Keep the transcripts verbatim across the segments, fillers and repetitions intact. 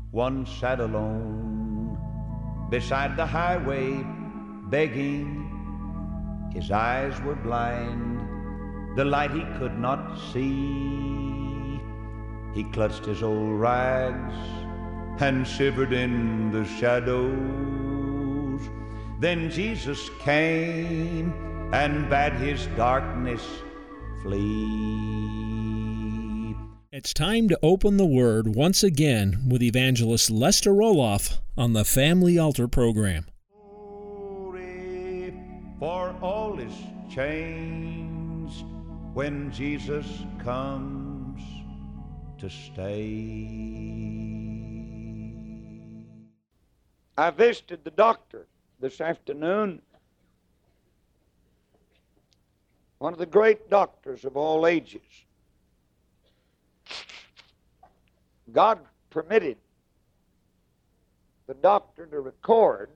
one sat alone beside the highway, begging. His eyes were blind, the light he could not see. He clutched his old rags and shivered in the shadows. Then Jesus came and bade his darkness flee. It's time to open the Word once again with Evangelist Lester Roloff on the Family Altar program. Glory, for all is changed when Jesus comes to stay. I visited the doctor this afternoon, one of the great doctors of all ages. God permitted the doctor to record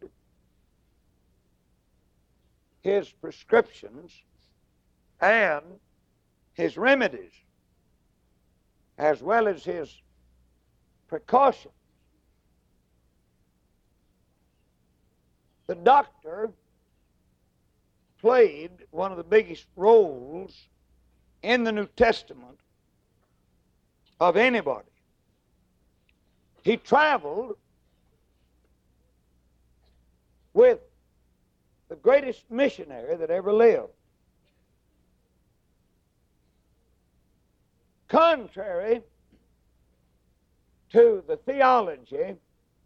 his prescriptions and his remedies, as well as his precautions. The doctor played one of the biggest roles in the New Testament of anybody. He traveled with the greatest missionary that ever lived. Contrary to the theology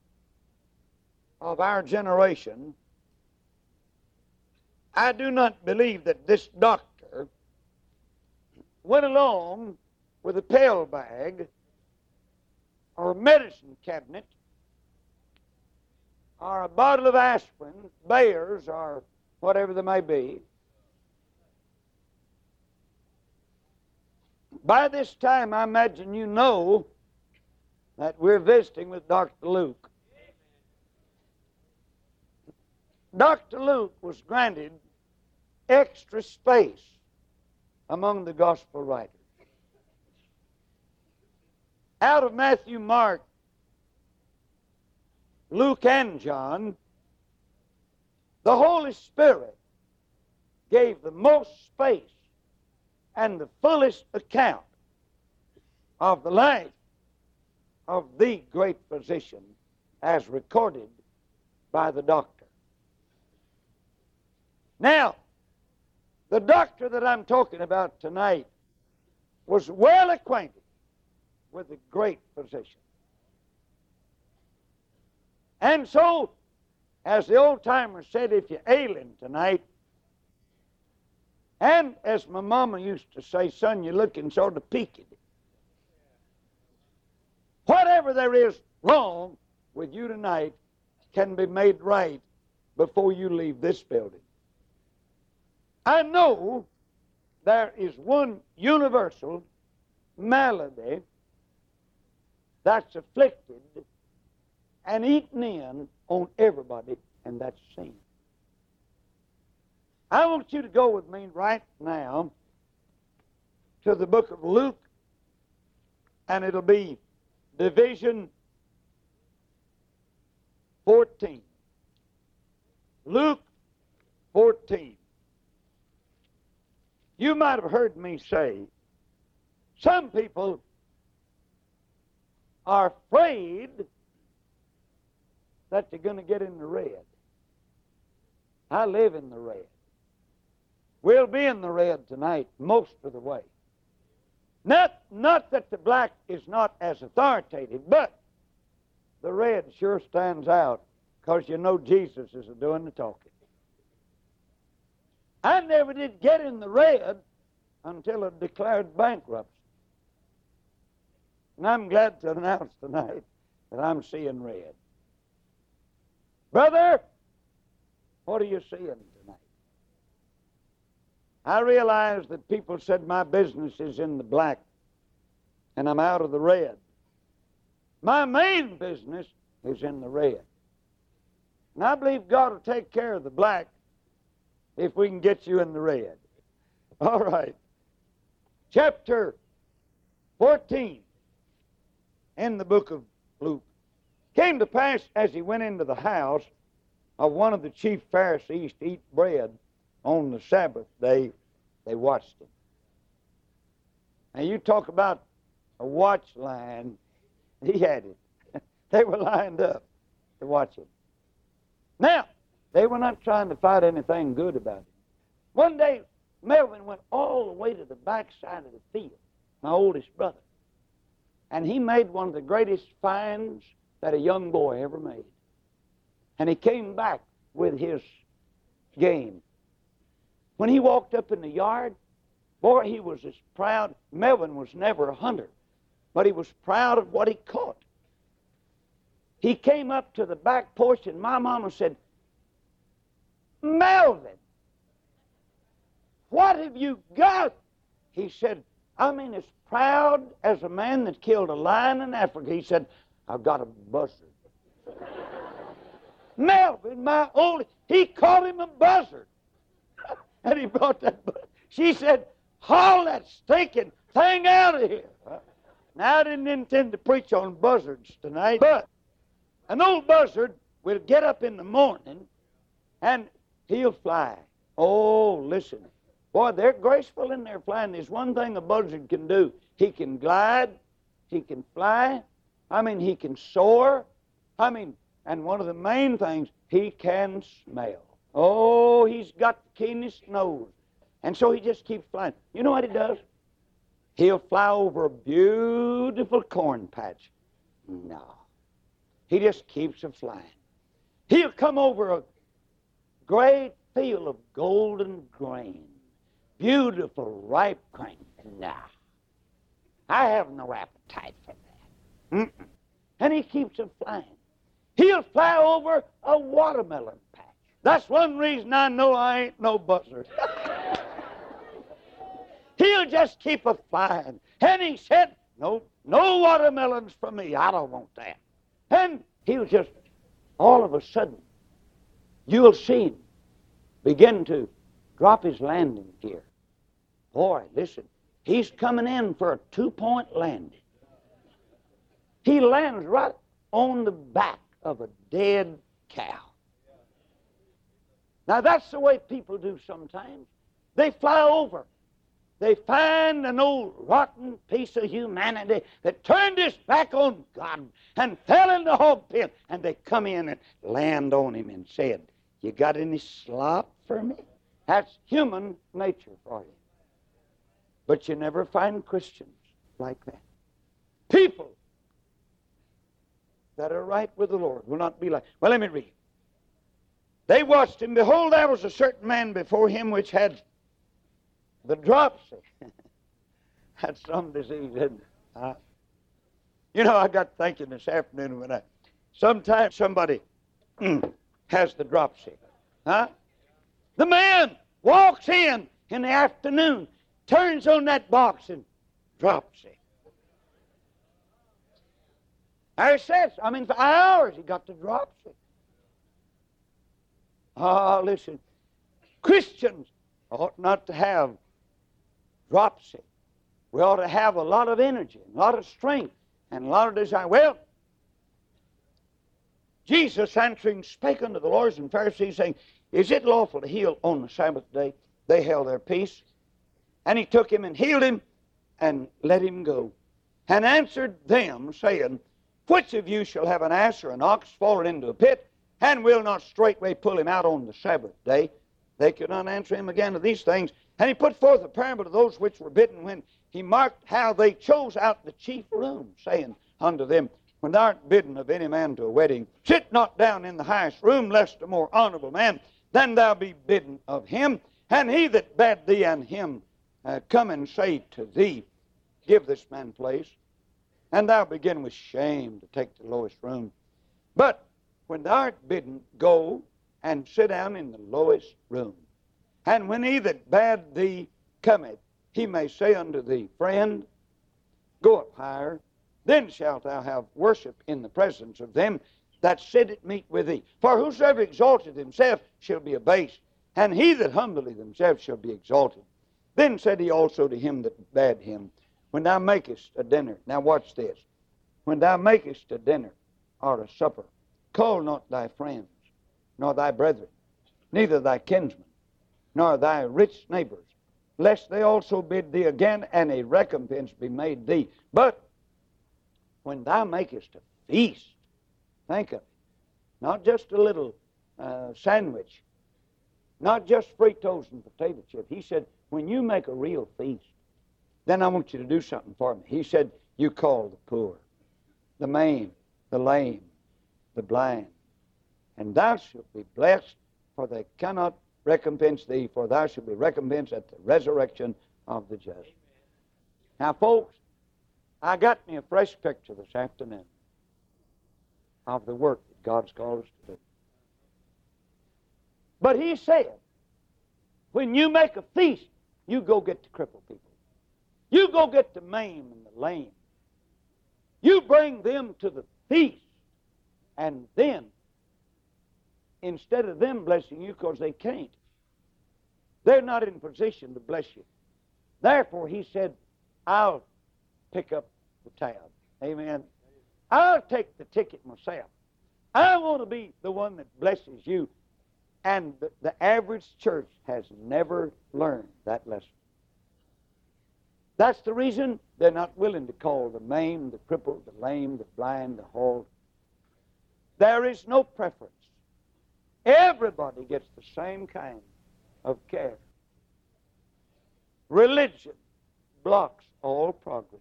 of our generation, I do not believe that this doctor went along with a pill bag or a medicine cabinet or a bottle of aspirin, Bayer's, or whatever they may be. By this time, I imagine you know that we're visiting with Doctor Luke. Doctor Luke was granted extra space among the gospel writers. Out of Matthew, Mark, Luke, and John, the Holy Spirit gave the most space and the fullest account of the life of the great physician as recorded by the doctor. Now, the doctor that I'm talking about tonight was well acquainted with the great physician. And so, as the old-timers said, if you're ailing tonight, and as my mama used to say, son, you're looking sort of peaked. Whatever there is wrong with you tonight can be made right before you leave this building. I know there is one universal malady that's afflicted and eaten in on everybody, and that's sin. I want you to go with me right now to the book of Luke, and it'll be division fourteen. Luke fourteen. You might have heard me say, some people are afraid that they're going to get in the red. I live in the red. We'll be in the red tonight most of the way. Not, not that the black is not as authoritative, but the red sure stands out because you know Jesus is doing the talking. I never did get in the red until I declared bankruptcy. And I'm glad to announce tonight that I'm seeing red. Brother, what are you seeing tonight? I realize that people said my business is in the black and I'm out of the red. My main business is in the red. And I believe God will take care of the black if we can get you in the red. All right. Chapter fourteen in the book of Luke. Came to pass, as he went into the house of one of the chief Pharisees to eat bread on the Sabbath day, they watched him. Now you talk about a watch line, he had it. They were lined up to watch him. Now, they were not trying to find anything good about him. One day, Melvin went all the way to the backside of the field, my oldest brother, and he made one of the greatest finds that a young boy ever made. And he came back with his game. When he walked up in the yard, boy, he was as proud. Melvin was never a hunter, but he was proud of what he caught. He came up to the back porch, and my mama said, Melvin, what have you got? He said, I mean, as proud as a man that killed a lion in Africa. He said, I've got a buzzard. Melvin, my old, he called him a buzzard. And he brought that buzzard. She said, haul that stinking thing out of here. Now, I didn't intend to preach on buzzards tonight, but an old buzzard will get up in the morning and he'll fly. Oh, listen. Boy, they're graceful in their flying. There's one thing a buzzard can do. He can glide. He can fly. I mean, he can soar. I mean, and one of the main things, he can smell. Oh, he's got the keenest nose. And so he just keeps flying. You know what he does? He'll fly over a beautiful corn patch. No. He just keeps a flying. He'll come over a great field of golden grain. Beautiful, ripe grain. No. I have no appetite for that. Mm-mm. And he keeps it flying. He'll fly over a watermelon patch. That's one reason I know I ain't no buzzard. He'll just keep a flying. And he said, no, no watermelons for me. I don't want that. And he'll just, all of a sudden, you'll see him begin to drop his landing gear. Boy, listen, he's coming in for a two-point landing. He lands right on the back of a dead cow. Now, that's the way people do sometimes. They fly over. They find an old rotten piece of humanity that turned its back on God and fell in the hog pen, and they come in and land on him and said, you got any slop for me? That's human nature for you. But you never find Christians like that. People that are right with the Lord will not be like. Well, let me read. They watched him. Behold, there was a certain man before him which had the dropsy. That's some disease, isn't it? Huh? You know, I got thinking this afternoon when I, sometimes somebody has the dropsy. Huh? The man walks in in the afternoon, turns on that box and drops it. There it says, I mean, for hours he got the dropsy. Ah, listen, Christians ought not to have dropsy. We ought to have a lot of energy, a lot of strength, and a lot of desire. Well, Jesus answering spake unto the lawyers and Pharisees, saying, is it lawful to heal on the Sabbath day? They held their peace. And he took him and healed him and let him go. And answered them, saying, which of you shall have an ass or an ox fallen into a pit, and will not straightway pull him out on the Sabbath day? They could not answer him again to these things. And he put forth a parable to those which were bidden, when he marked how they chose out the chief room, saying unto them, when thou art bidden of any man to a wedding, sit not down in the highest room, lest a more honorable man than thou be bidden of him. And he that bade thee and him uh, come and say to thee, give this man place, and thou begin with shame to take the lowest room. But when thou art bidden, go and sit down in the lowest room. And when he that bade thee cometh, he may say unto thee, friend, go up higher, then shalt thou have worship in the presence of them that sit at meat with thee. For whosoever exalteth himself shall be abased, and he that humbleth himself shall be exalted. Then said he also to him that bade him, when thou makest a dinner, now watch this, when thou makest a dinner, or a supper, call not thy friends, nor thy brethren, neither thy kinsmen, nor thy rich neighbors, lest they also bid thee again, and a recompense be made thee. But when thou makest a feast, think of it, not just a little uh, sandwich, not just Fritos and potato chips. He said, when you make a real feast, then I want you to do something for me. He said, you call the poor, the maimed, the lame, the blind, and thou shalt be blessed, for they cannot recompense thee, for thou shalt be recompensed at the resurrection of the just. Now, folks, I got me a fresh picture this afternoon of the work that God's called us to do. But he said, when you make a feast, you go get the crippled people. You go get the maimed and the lame. You bring them to the feast. And then, instead of them blessing you because they can't, they're not in position to bless you. Therefore, he said, I'll pick up the tab. Amen. I'll take the ticket myself. I want to be the one that blesses you. And the, the average church has never learned that lesson. That's the reason they're not willing to call the maimed, the crippled, the lame, the blind, the halt. There is no preference. Everybody gets the same kind of care. Religion blocks all progress.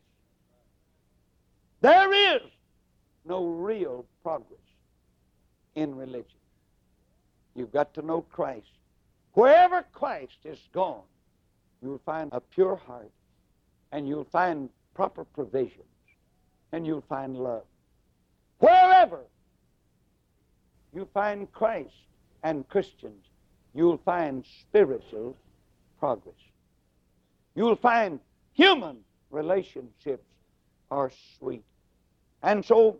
There is no real progress in religion. You've got to know Christ. Wherever Christ is gone, you'll find a pure heart, and you'll find proper provisions, and you'll find love. Wherever you find Christ and Christians, you'll find spiritual progress. You'll find human relationships are sweet. And so,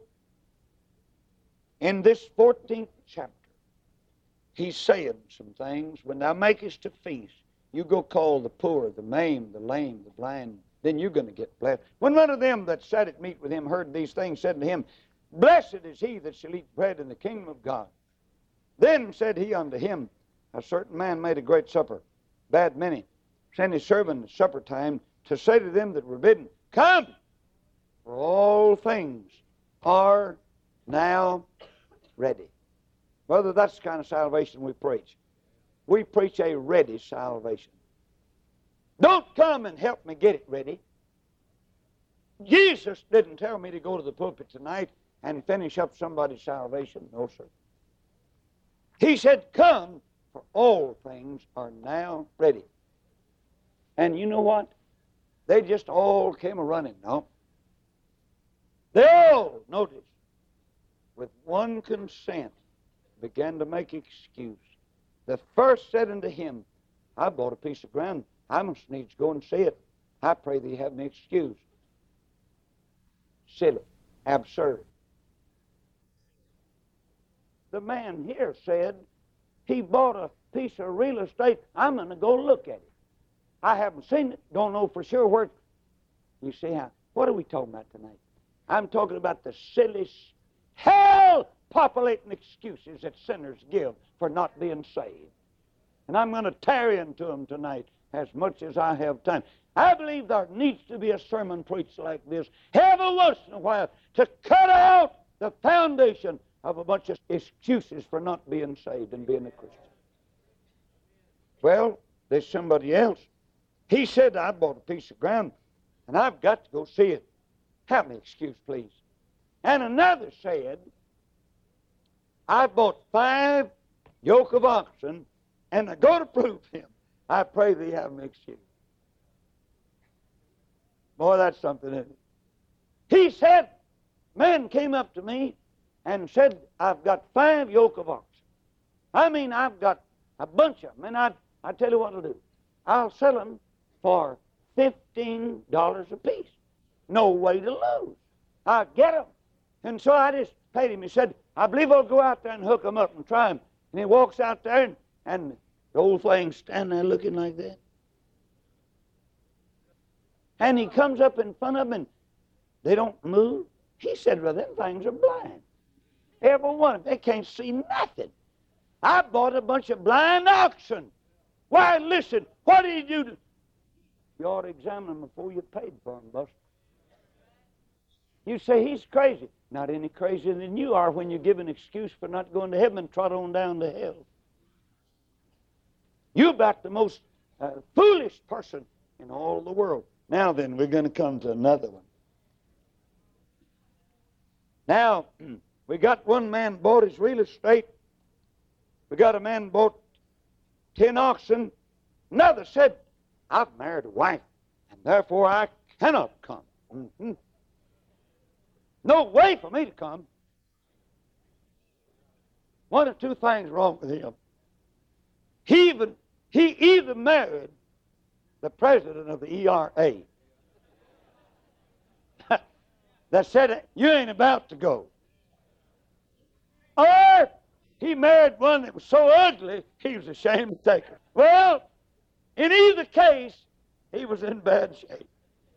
in this fourteenth chapter, he's saying some things. When thou makest a feast, you go call the poor, the maimed, the lame, the blind, then you're going to get blessed. When one of them that sat at meat with him heard these things, said to him, Blessed is he that shall eat bread in the kingdom of God. Then said he unto him, A certain man made a great supper, bade many, sent his servant at supper time to say to them that were bidden, Come, for all things are now ready. Brother, that's the kind of salvation we preach. We preach a ready salvation. Don't come and help me get it ready. Jesus didn't tell me to go to the pulpit tonight and finish up somebody's salvation. No, sir. He said, Come, for all things are now ready. And you know what? They just all came a-running. No. They all, notice, with one consent, began to make excuse. The first said unto him, I bought a piece of ground. I must needs go and see it. I pray thee have me excused. Silly. Absurd. The man here said he bought a piece of real estate. I'm going to go look at it. I haven't seen it. Don't know for sure where. You see how? What are we talking about tonight? I'm talking about the silly, hell-populating excuses that sinners give for not being saved. And I'm going to tear into them tonight as much as I have time. I believe there needs to be a sermon preached like this every once in a while to cut out the foundation of a bunch of excuses for not being saved and being a Christian. Well, there's somebody else. He said, I bought a piece of ground, and I've got to go see it. Have me excused, please. And another said, I bought five yoke of oxen, and I go to prove him. I pray thee have me excused. Boy, that's something, isn't it? He said, man came up to me and said, I've got five yoke of oxen. I mean, I've got a bunch of them, and I, I tell you what I'll do. I'll sell them for fifteen dollars a piece. No way to lose. I'll get them. And so I just paid him. He said, I believe I'll go out there and hook them up and try them. And he walks out there, and, and the old thing's standing there looking like that. And he comes up in front of them, and they don't move. He said, well, them things are blind. Every one of them. They can't see nothing. I bought a bunch of blind oxen. Why, listen, what did you do? You ought to examine them before you paid for them, Buster. You say, he's crazy. Not any crazier than you are when you give an excuse for not going to heaven and trot on down to hell. You're about the most uh, foolish person in all the world. Now then, we're going to come to another one. Now, we got one man bought his real estate. We got a man bought ten oxen. Another said, I've married a wife, and therefore I cannot come. Mm-hmm. No way for me to come. One or two things wrong with him. He even, he even married the president of the E R A. That said, you ain't about to go. Or he married one that was so ugly, he was ashamed to take her. Well, in either case, he was in bad shape.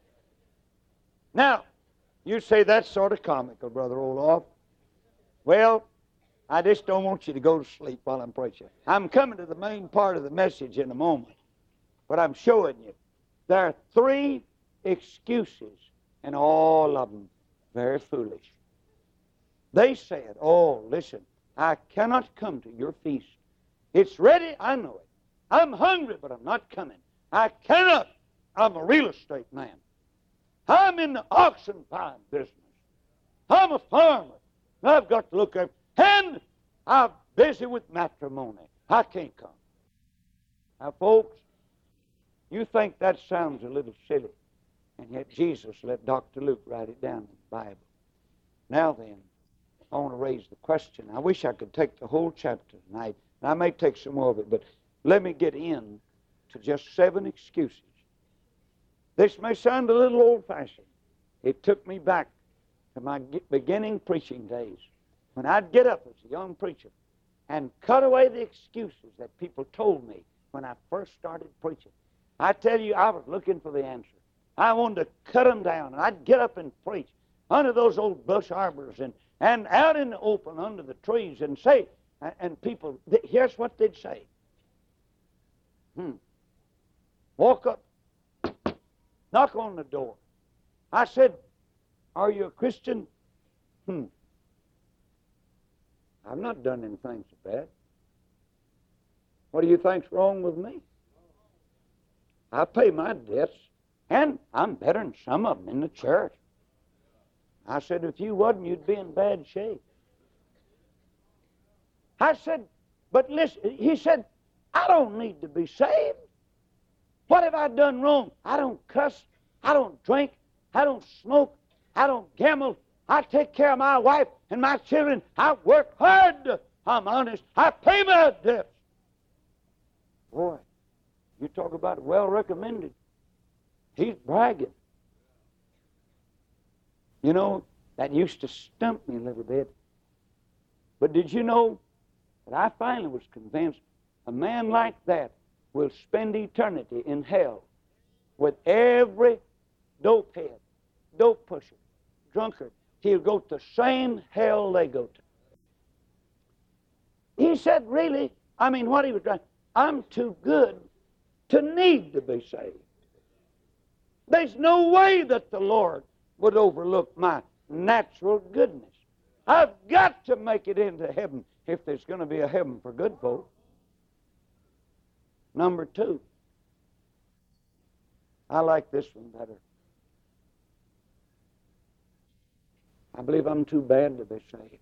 Now, you say that's sort of comical, Brother Olaf. Well, I just don't want you to go to sleep while I'm preaching. I'm coming to the main part of the message in a moment. But I'm showing you there are three excuses, and all of them very foolish. They said, oh, listen, I cannot come to your feast. It's ready, I know it. I'm hungry, but I'm not coming. I cannot. I'm a real estate man. I'm in the oxen farm business. I'm a farmer. I've got to look at, and I'm busy with matrimony. I can't come. Now, folks, you think that sounds a little silly, and yet Jesus let Doctor Luke write it down in the Bible. Now then, I want to raise the question. I wish I could take the whole chapter tonight, and I may take some more of it, but let me get in to just seven excuses. This may sound a little old-fashioned. It took me back to my beginning preaching days when I'd get up as a young preacher and cut away the excuses that people told me when I first started preaching. I tell you, I was looking for the answer. I wanted to cut them down, and I'd get up and preach under those old bush arbors and, and out in the open under the trees and say, and people, here's what they'd say. Hmm. Walk up, knock on the door. I said, are you a Christian? Hmm. I've not done anything so bad. What do you think's wrong with me? I pay my debts, and I'm better than some of them in the church. I said, if you wasn't, you'd be in bad shape. I said, but listen, he said, I don't need to be saved. What have I done wrong? I don't cuss. I don't drink. I don't smoke. I don't gamble. I take care of my wife and my children. I work hard. I'm honest. I pay my debts. Boy, you talk about well recommended. He's bragging. You know, that used to stump me a little bit. But did you know that I finally was convinced a man like that will spend eternity in hell with every dope head, dope pusher, drunkard. He'll go to the same hell they go to. He said, really, I mean, what he was trying, I'm too good to need to be saved. There's no way that the Lord would overlook my natural goodness. I've got to make it into heaven if there's going to be a heaven for good folk. Number two, I like this one better. I believe I'm too bad to be saved.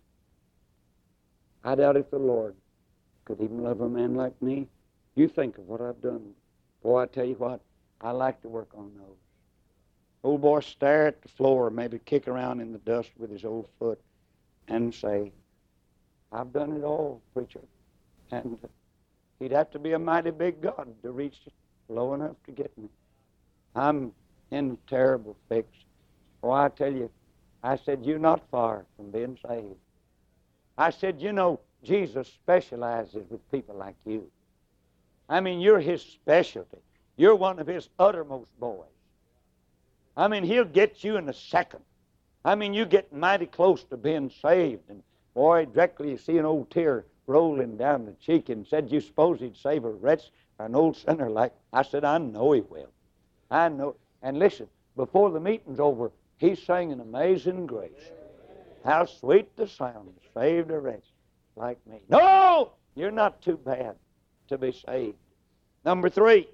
I doubt if the Lord could even love a man like me. You think of what I've done. Boy, I tell you what, I like to work on those. Old boy stare at the floor, maybe kick around in the dust with his old foot and say, I've done it all, preacher. And he'd have to be a mighty big God to reach low enough to get me. I'm in a terrible fix. Oh, I tell you, I said, you're not far from being saved. I said, you know, Jesus specializes with people like you. I mean, you're his specialty. You're one of his uttermost boys. I mean, he'll get you in a second. I mean, you get mighty close to being saved and Boy, directly you see an old tear rolling down the cheek, and said, you suppose he'd save a wretch, an old sinner like... I said, I know he will. I know. And listen, before the meeting's over, he's singing Amazing Grace. How sweet the sound saved a wretch like me. No! You're not too bad to be saved. Number three.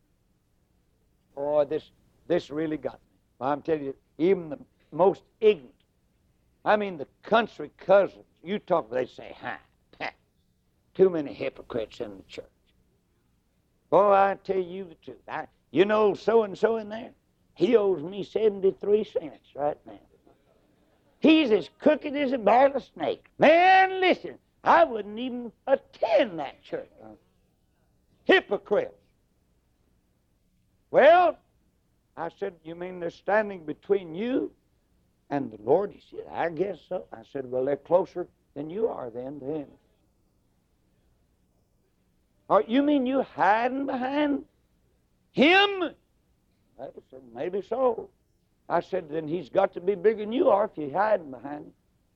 Oh, this, this really got me. I'm telling you, even the most ignorant, I mean the country cousins, you talk, they say, ha, ha, too many hypocrites in the church. Boy, I tell you the truth. I, you know so-and-so in there? He owes me seventy-three cents right now. He's as crooked as a barrel of snake. Man, listen, I wouldn't even attend that church. Hypocrites. Well, I said, you mean they're standing between you and the Lord? He said, I guess so. I said, well, they're closer than you are then to him. Or you mean you hiding behind him? I said, maybe so. I said, then he's got to be bigger than you are if you're hiding behind him.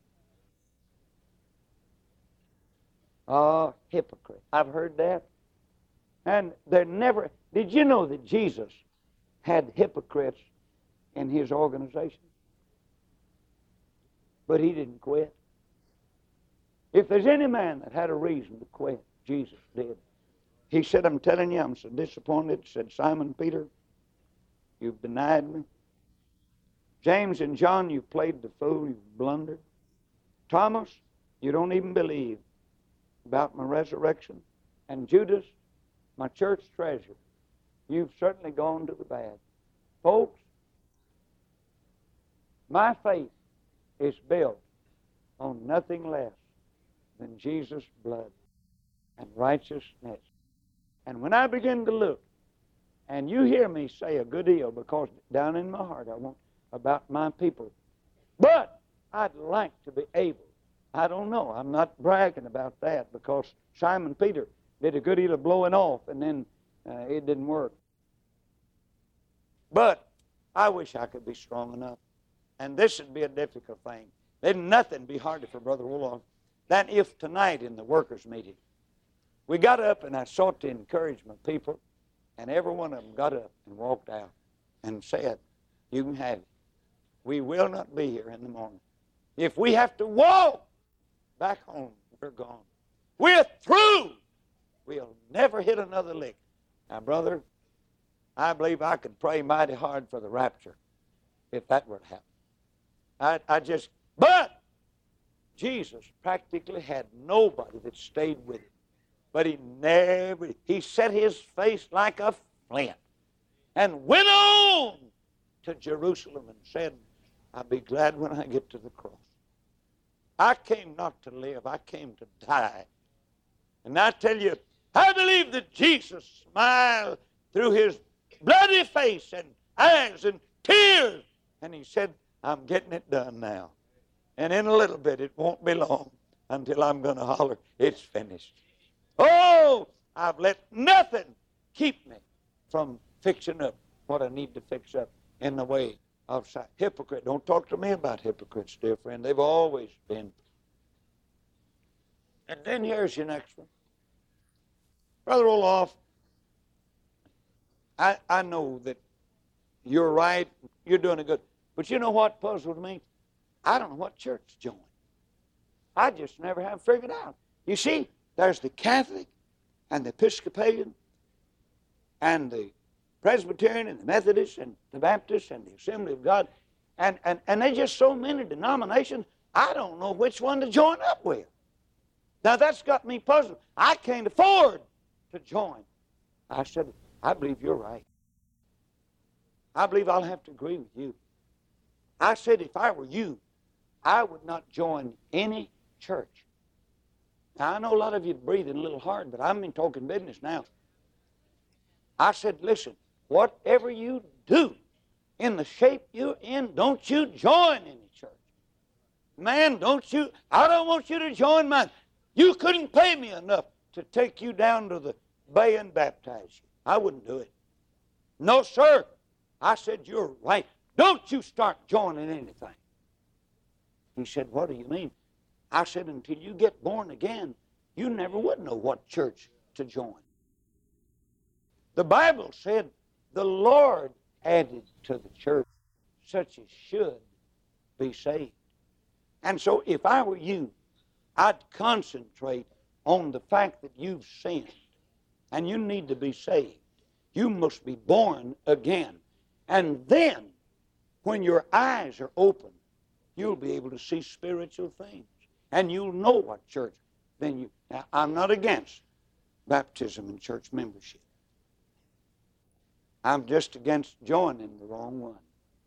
Oh, hypocrite. I've heard that. And they're never... Did you know that Jesus had hypocrites in his organization? But he didn't quit. If there's any man that had a reason to quit, Jesus did. He said, I'm telling you, I'm so disappointed. Said, Simon Peter, you've denied me. James and John, you've played the fool, you've blundered. Thomas, you don't even believe about my resurrection. And Judas, my church treasure, you've certainly gone to the bad. Folks, my faith is built on nothing less than Jesus' blood and righteousness. And when I begin to look, and you hear me say a good deal, because down in my heart I want about my people, but I'd like to be able, I don't know, I'm not bragging about that, because Simon Peter did a good deal of blowing off, and then uh, it didn't work. But I wish I could be strong enough. And this would be a difficult thing. There'd nothing be harder for Brother Roloff than if tonight in the workers' meeting we got up and I sought to encourage my people, and every one of them got up and walked out and said, you can have it. We will not be here in the morning. If we have to walk back home, we're gone. We're through. We'll never hit another lick. Now, brother, I believe I could pray mighty hard for the rapture if that were to happen. I, I just, but Jesus practically had nobody that stayed with him. But he never, he set his face like a flint and went on to Jerusalem and said, I'll be glad when I get to the cross. I came not to live, I came to die. And I tell you, I believe that Jesus smiled through his bloody face and eyes and tears. And he said, I'm getting it done now. And in a little bit, it won't be long until I'm going to holler, it's finished. Oh, I've let nothing keep me from fixing up what I need to fix up in the way of sight. Hypocrite. Don't talk to me about hypocrites, dear friend. They've always been. And then here's your next one. Brother Roloff, I, I know that you're right. You're doing it good. But you know what puzzled me? I don't know what church to join. I just never have figured out. You see, there's the Catholic and the Episcopalian and the Presbyterian and the Methodist and the Baptist and the Assembly of God. And, and, and there's just so many denominations, I don't know which one to join up with. Now, that's got me puzzled. I can't afford to join. I said, I believe you're right. I believe I'll have to agree with you. I said, if I were you, I would not join any church. Now, I know a lot of you are breathing a little hard, but I'm in talking business now. I said, listen, whatever you do in the shape you're in, don't you join any church. Man, don't you, I don't want you to join mine. You couldn't pay me enough to take you down to the bay and baptize you. I wouldn't do it. No, sir. I said, you're right. Don't you start joining anything. He said, what do you mean? I said, until you get born again, you never would know what church to join. The Bible said the Lord added to the church such as should be saved. And so if I were you, I'd concentrate on the fact that you've sinned and you need to be saved. You must be born again. And then, when your eyes are open, you'll be able to see spiritual things. And you'll know what church. Then you. Now, I'm not against baptism and church membership. I'm just against joining the wrong one.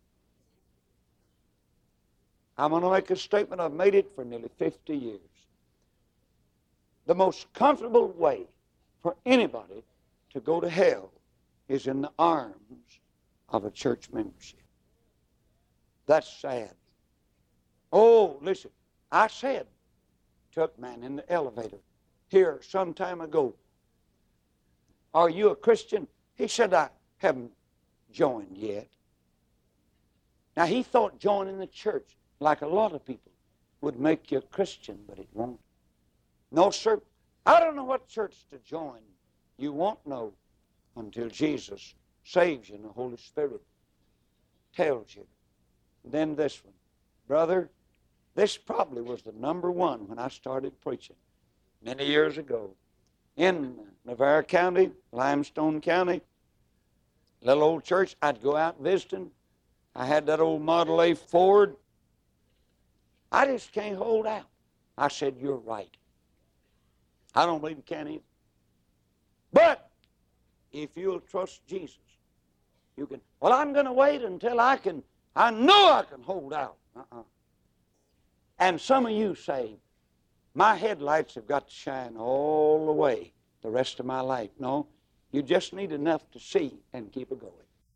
I'm going to make a statement. I've made it for nearly fifty years. The most comfortable way for anybody to go to hell is in the arms of a church membership. That's sad. Oh, listen, I said to a man in the elevator here some time ago, are you a Christian? He said, I haven't joined yet. Now, he thought joining the church, like a lot of people, would make you a Christian, but it won't. No, sir. I don't know what church to join. You won't know until Jesus saves you and the Holy Spirit tells you. Then this one. Brother, this probably was the number one when I started preaching many years ago. In Navarre County, Limestone County, little old church, I'd go out visiting. I had that old Model A Ford. I just can't hold out. I said, you're right. I don't believe you can either. But if you'll trust Jesus, you can. Well, I'm going to wait until I can, I know I can hold out. Uh-uh. And some of you say, my headlights have got to shine all the way the rest of my life. No, you just need enough to see and keep it going.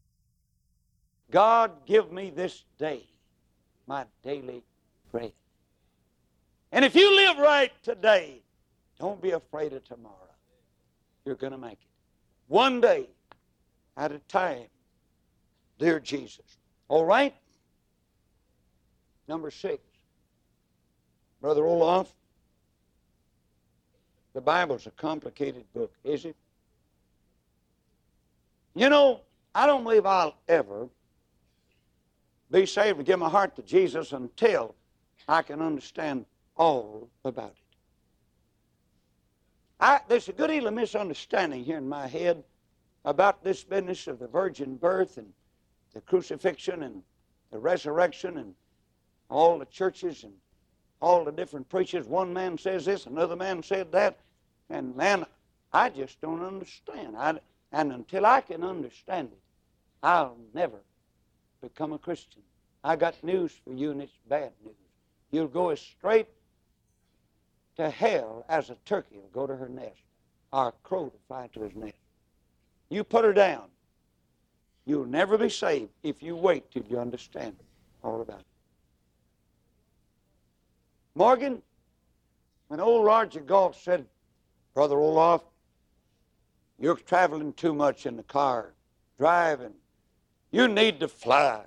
God, give me this day my daily bread. And if you live right today, don't be afraid of tomorrow. You're going to make it. One day at a time, dear Jesus. All right? Number six. Brother Olaf, the Bible's a complicated book, is it? You know, I don't believe I'll ever be saved and give my heart to Jesus until I can understand all about it. I, there's a good deal of misunderstanding here in my head about this business of the virgin birth and the crucifixion and the resurrection and all the churches and all the different preachers. One man says this, another man said that, and man, I just don't understand. I, and until I can understand it, I'll never become a Christian. I got news for you, and it's bad news. You'll go as straight to hell as a turkey will go to her nest, or a crow to fly to his nest. You put her down, you'll never be saved if you wait till you understand all about it. Morgan, when old Roger Galt said, Brother Olaf, you're traveling too much in the car, driving. You need to fly.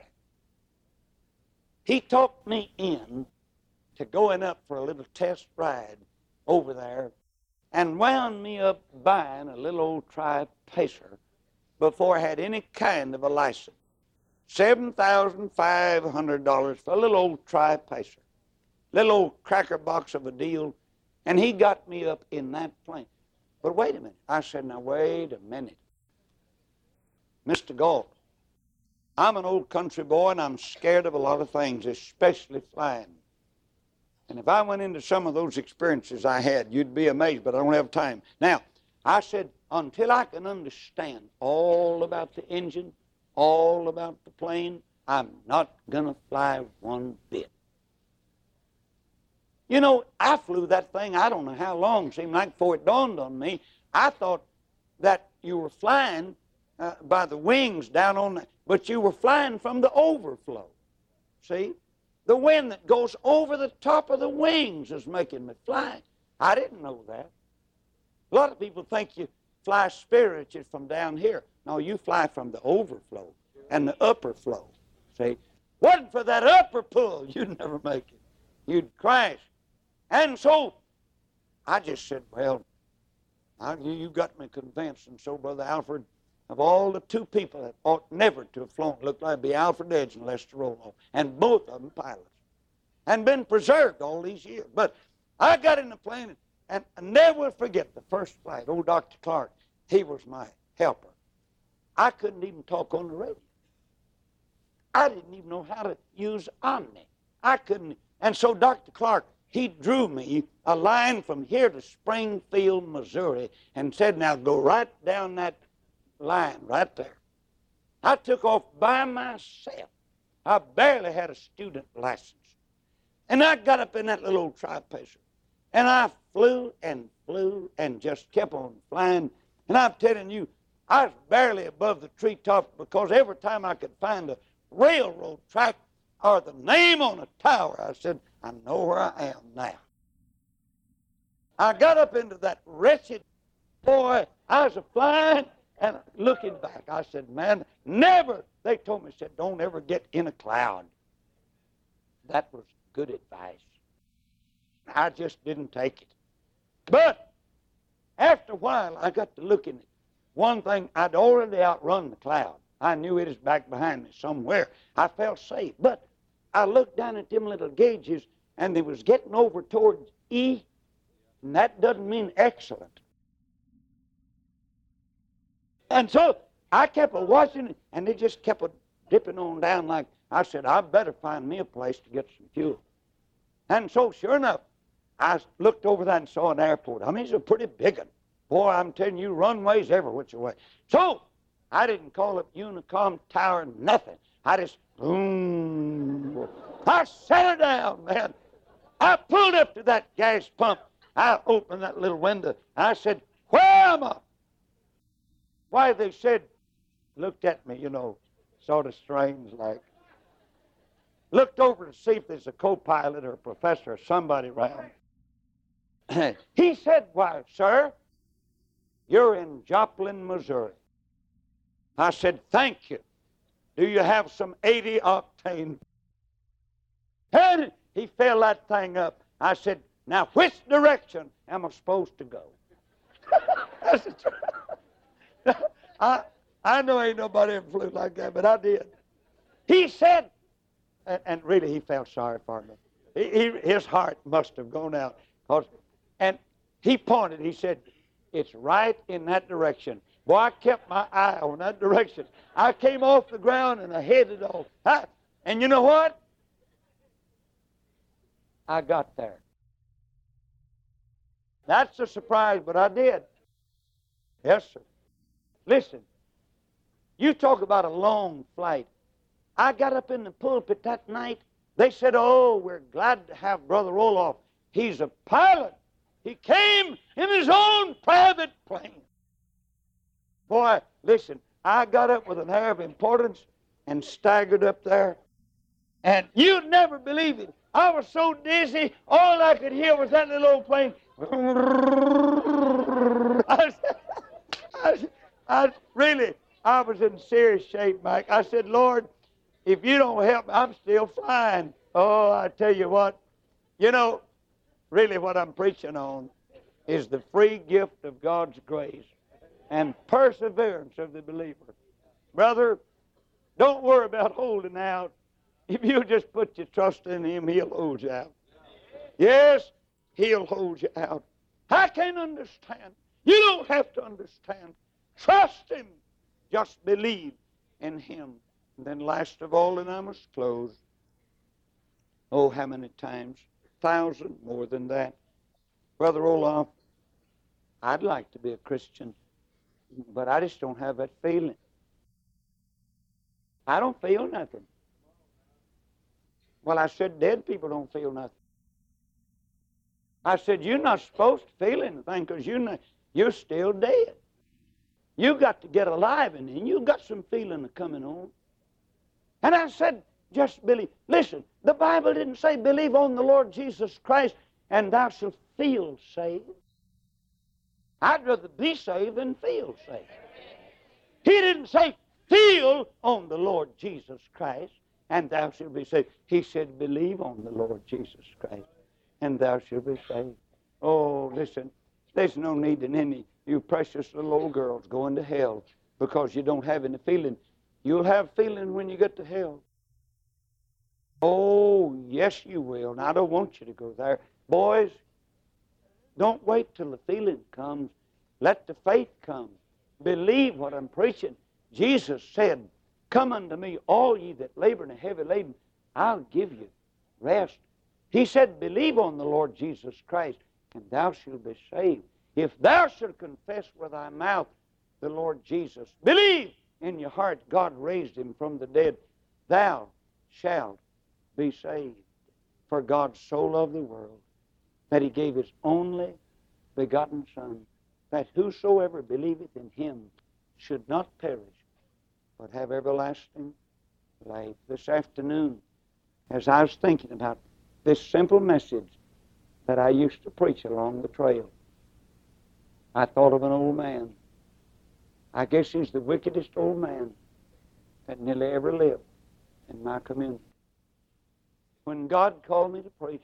He talked me in to going up for a little test ride over there and wound me up buying a little old Tri-Pacer before I had any kind of a license. seven thousand five hundred dollars for a little old Tri-Pacer. Little old cracker box of a deal, and he got me up in that plane. But wait a minute. I said, now wait a minute. Mister Galt, I'm an old country boy, and I'm scared of a lot of things, especially flying. And if I went into some of those experiences I had, you'd be amazed, but I don't have time. Now, I said, until I can understand all about the engine, all about the plane, I'm not going to fly one bit. You know, I flew that thing, I don't know how long, it seemed like before it dawned on me. I thought that you were flying uh, by the wings down on the, but you were flying from the overflow. See? The wind that goes over the top of the wings is making me fly. I didn't know that. A lot of people think you fly spiritually from down here. No, you fly from the overflow and the upper flow. See? Wasn't for that upper pull, you'd never make it. You'd crash. And so I just said, well, I, you got me convinced. And so, Brother Alfred, of all the two people that ought never to have flown, looked like it'd be Alfred Edge and Lester Roloff, and both of them pilots, and been preserved all these years. But I got in the plane, and, and I never will forget the first flight. Old Doctor Clark, he was my helper. I couldn't even talk on the radio. I didn't even know how to use Omni. I couldn't. And so Doctor Clark, he drew me a line from here to Springfield, Missouri, and said, now go right down that line right there. I took off by myself. I barely had a student license. And I got up in that little old tripacer, and I flew and flew and just kept on flying. And I'm telling you, I was barely above the treetops because every time I could find a railroad track or the name on a tower, I said, I know where I am now. I got up into that wretched, boy, I was a-flying and looking back. I said, man, never, they told me, said, don't ever get in a cloud. That was good advice. I just didn't take it. But after a while, I got to looking at one thing. I'd already outrun the cloud. I knew it was back behind me somewhere. I felt safe. But I looked down at them little gauges, and they was getting over towards E, and that doesn't mean excellent. And so I kept a watching, and they just kept a dipping on down like, I said, I better find me a place to get some fuel. And so sure enough, I looked over that and saw an airport. I mean, it's a pretty big one. Boy, I'm telling you, runways every which way. So I didn't call up Unicom Tower, nothing. I just, boom. I set it down, man. I pulled up to that gas pump. I opened that little window. I said, where am I? Why, they said, looked at me, you know, sort of strange like. Looked over to see if there's a co-pilot or a professor or somebody around. He said, why, sir, you're in Joplin, Missouri. I said, thank you. Do you have some eighty octane? And he filled that thing up. I said, now which direction am I supposed to go? I said, I, I know ain't nobody ever flew like that, but I did. He said, and, and really he felt sorry for me. He, he, his heart must have gone out. Cause, and he pointed, he said, it's right in that direction. Boy, I kept my eye on that direction. I came off the ground and I headed off. I, and you know what? I got there. That's a surprise, but I did. Yes, sir. Listen, you talk about a long flight. I got up in the pulpit that night. They said, oh, we're glad to have Brother Roloff. He's a pilot. He came in his own private plane. Boy, listen, I got up with an air of importance and staggered up there. And you'd never believe it. I was so dizzy, all I could hear was that little old plane. I, I, I really, I was in serious shape, Mike. I said, Lord, if you don't help me, I'm still flying. Oh, I tell you what, you know, really what I'm preaching on is the free gift of God's grace and perseverance of the believer. Brother, don't worry about holding out. If you just put your trust in Him, He'll hold you out. Yes, He'll hold you out. I can't understand. You don't have to understand. Trust Him. Just believe in Him. And then last of all, and I must close. Oh, how many times? Thousand, more than that. Brother Roloff, I'd like to be a Christian, but I just don't have that feeling. I don't feel nothing. Well, I said, dead people don't feel nothing. I said, you're not supposed to feel anything because you're, not, you're still dead. You got to get alive in you. You got some feeling of coming on. And I said, just believe. Listen, the Bible didn't say believe on the Lord Jesus Christ and thou shalt feel saved. I'd rather be saved than feel saved. He didn't say feel on the Lord Jesus Christ and thou shalt be saved. He said believe on the Lord Jesus Christ. and thou shalt be saved. Oh, listen, there's no need in any you precious little old girls going to hell because you don't have any feeling. You'll have feeling when you get to hell. Oh, yes, you will. And I don't want you to go there. Boys, don't wait till the feeling comes. Let the faith come. Believe what I'm preaching. Jesus said, come unto me, all ye that labor and are heavy laden, I'll give you rest. He said, believe on the Lord Jesus Christ, and thou shalt be saved. If thou shalt confess with thy mouth the Lord Jesus, believe in your heart God raised him from the dead, thou shalt be saved. For God so loved the world that he gave his only begotten Son, that whosoever believeth in him should not perish, but have everlasting life. This afternoon, as I was thinking about this simple message that I used to preach along the trail, I thought of an old man. I guess he's the wickedest old man that nearly ever lived in my community. When God called me to preach,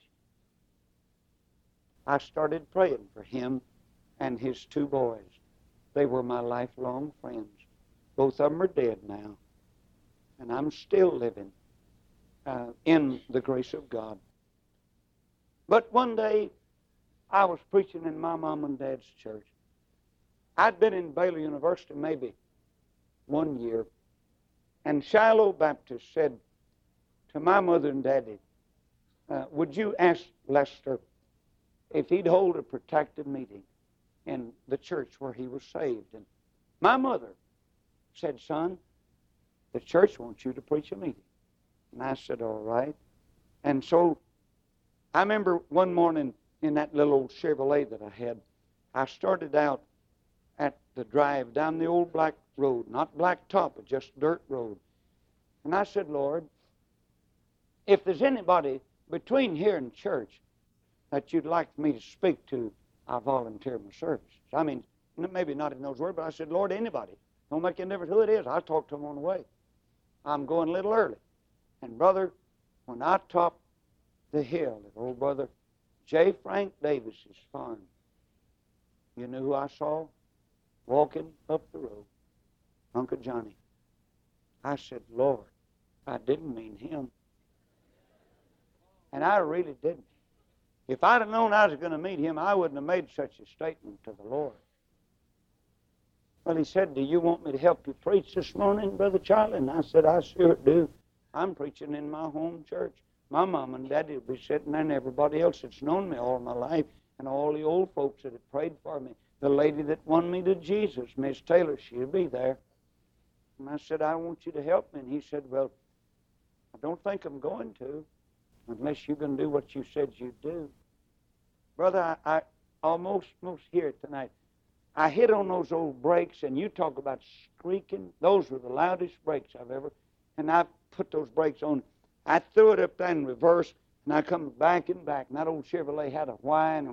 I started praying for him and his two boys. They were my lifelong friends. Both of them are dead now. And I'm still living uh, in the grace of God. But one day, I was preaching in my mom and dad's church. I'd been in Baylor University maybe one year, and Shiloh Baptist said to my mother and daddy, uh, would you ask Lester if he'd hold a protective meeting in the church where he was saved? And my mother said, son, the church wants you to preach a meeting. And I said, all right. And so I remember one morning in that little old Chevrolet that I had, I started out at the drive down the old black road, not blacktop, but just dirt road. And I said, Lord, if there's anybody between here and church that you'd like me to speak to, I volunteer my services. I mean, maybe not in those words, but I said, Lord, anybody. Don't make any difference who it is. I'll talk to them on the way. I'm going a little early. And brother, when I topped the hill at old brother J. Frank Davis's farm, you know who I saw walking up the road? Uncle Johnny. I said, Lord, I didn't mean him. And I really didn't. If I'd have known I was going to meet him, I wouldn't have made such a statement to the Lord. Well, he said, do you want me to help you preach this morning, Brother Charlie? And I said, I sure do. I'm preaching in my home church. My mom and daddy will be sitting there, and everybody else that's known me all my life, and all the old folks that have prayed for me. The lady that won me to Jesus, Miss Taylor, she'll be there. And I said, I want you to help me. And he said, well, I don't think I'm going to, unless you're going to do what you said you'd do. Brother, I, I almost, almost hear it tonight. I hit on those old brakes, and you talk about squeaking. Those were the loudest brakes I've ever, and I put those brakes on. I threw it up there in reverse, and I come back and back, and that old Chevrolet had a whine.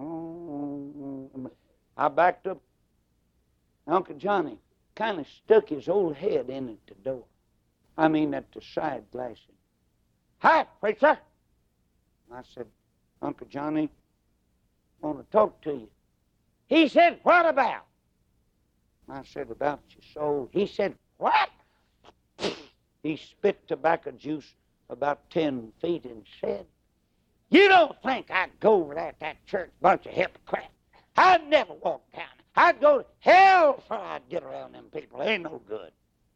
I backed up. Uncle Johnny kind of stuck his old head in at the door. I mean, at the side glassing. Hi, preacher. I said, Uncle Johnny, I want to talk to you. He said, what about? I said, about your soul. He said, what? He spit tobacco juice about ten feet and said, you don't think I'd go over there at that church, bunch of hypocrites? I'd never walk down. I'd go to hell before I'd get around them people. Ain't no good.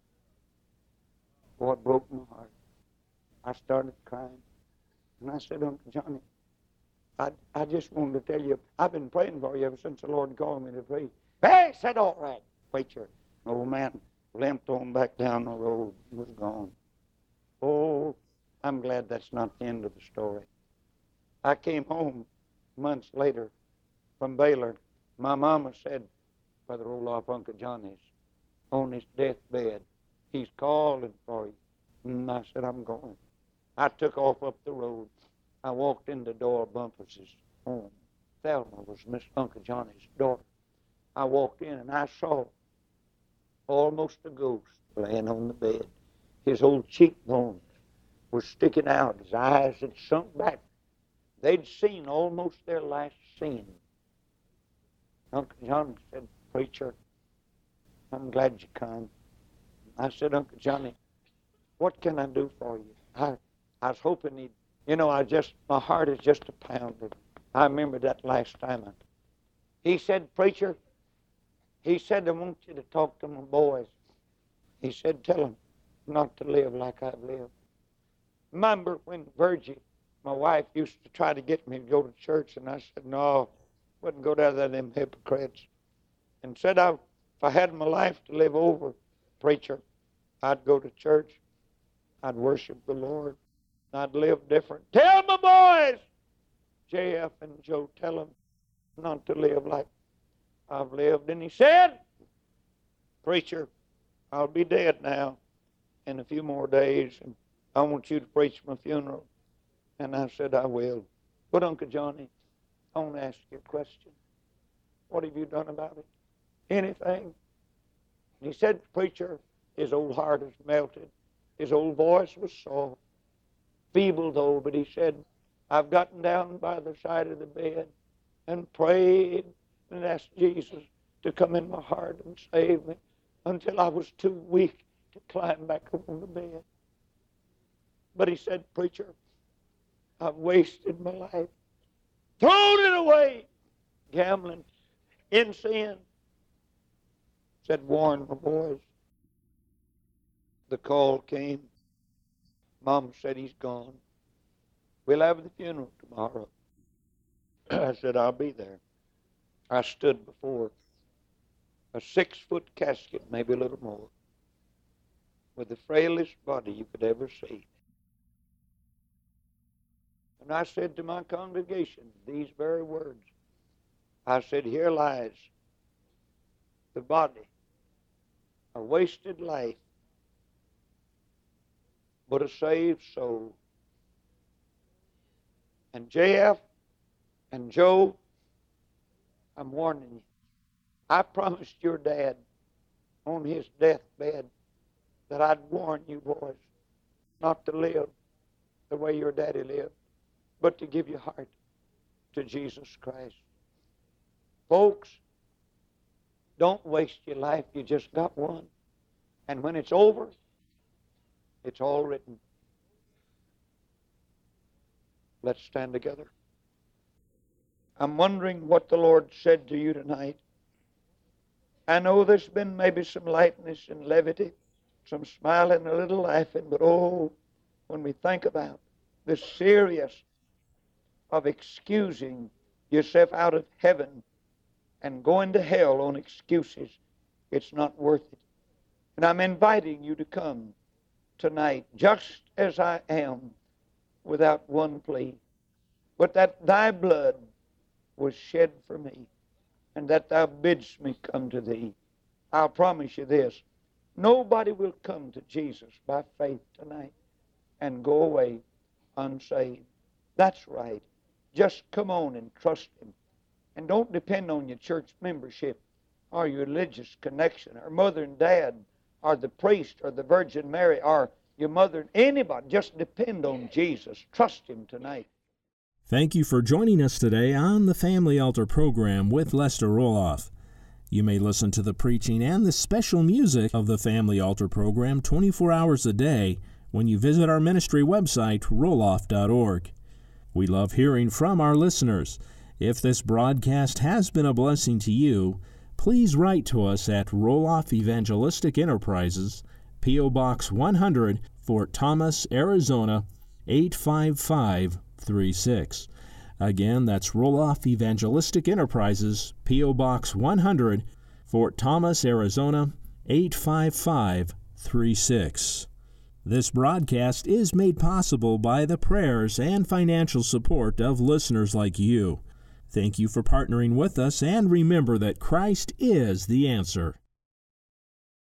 Boy, it broke my heart. I started crying. And I said, Uncle Johnny, I, I just wanted to tell you, I've been praying for you ever since the Lord called me to preach. Hey, said, all right, preacher. The old man limped on back down the road and was gone. Oh, I'm glad that's not the end of the story. I came home months later from Baylor. My mama said, Brother Roloff, Uncle Johnny's on his deathbed. He's calling for you. And I said, I'm going. I took off up the road. I walked in the door of Bumpus' home. Thelma was Miss Uncle Johnny's daughter. I walked in and I saw almost a ghost laying on the bed. His old cheekbones were sticking out. His eyes had sunk back. They'd seen almost their last sin. Uncle John said, "Preacher, I'm glad you come." I said, "Uncle Johnny, what can I do for you?" I, I was hoping he'd, you know, I just, my heart is just a pounding. I remember that last time. I, he said, "Preacher," he said, "I want you to talk to my boys." He said, "Tell them not to live like I've lived." Remember when Virgie, my wife, used to try to get me to go to church, and I said, "No, wouldn't go down there to them hypocrites." And said, I, if I had my life to live over, preacher, I'd go to church, I'd worship the Lord, I'd live different. Tell my boys, J F and Joe, tell them not to live like I've lived. And he said, "Preacher, I'll be dead now in a few more days, and I want you to preach my funeral." And I said, "I will." But Uncle Johnny, I want to ask you a question. What have you done about it? Anything? And he said, "Preacher," his old heart is melted. His old voice was soft, feeble though, but he said, "I've gotten down by the side of the bed and prayed and asked Jesus to come in my heart and save me until I was too weak to climb back up on the bed." But he said, "Preacher, I've wasted my life, thrown it away, gambling, in sin." Said, "Warn my boys." The call came. Mom said, "He's gone. We'll have the funeral tomorrow." I said, "I'll be there." I stood before a six-foot casket, maybe a little more, with the frailest body you could ever see. And I said to my congregation these very words. I said, "Here lies the body, a wasted life, but a saved soul." And J F and Joe, I'm warning you. I promised your dad on his deathbed that I'd warn you boys not to live the way your daddy lived, but to give your heart to Jesus Christ. Folks, don't waste your life. You just got one. And when it's over, it's all written. Let's stand together. I'm wondering what the Lord said to you tonight. I know there's been maybe some lightness and levity, some smiling, a little laughing, but oh, when we think about the serious of excusing yourself out of heaven and going to hell on excuses, it's not worth it. And I'm inviting you to come tonight just as I am, without one plea, but that thy blood was shed for me, and that thou bidst me come to thee. I'll promise you this, nobody will come to Jesus by faith tonight and go away unsaved. That's right. Just come on and trust Him. And don't depend on your church membership or your religious connection or mother and dad or the priest or the Virgin Mary or your mother and anybody. Just depend on Jesus. Trust Him tonight. Thank you for joining us today on the Family Altar program with Lester Roloff. You may listen to the preaching and the special music of the Family Altar program twenty-four hours a day when you visit our ministry website, roloff dot org. We love hearing from our listeners. If this broadcast has been a blessing to you, please write to us at Roloff Evangelistic Enterprises, P O. Box one hundred, Fort Thomas, Arizona, eight five five three six. Again, that's Roloff Evangelistic Enterprises, P O. Box one hundred, Fort Thomas, Arizona, eight five five three six. This broadcast is made possible by the prayers and financial support of listeners like you. Thank you for partnering with us, and remember that Christ is the answer.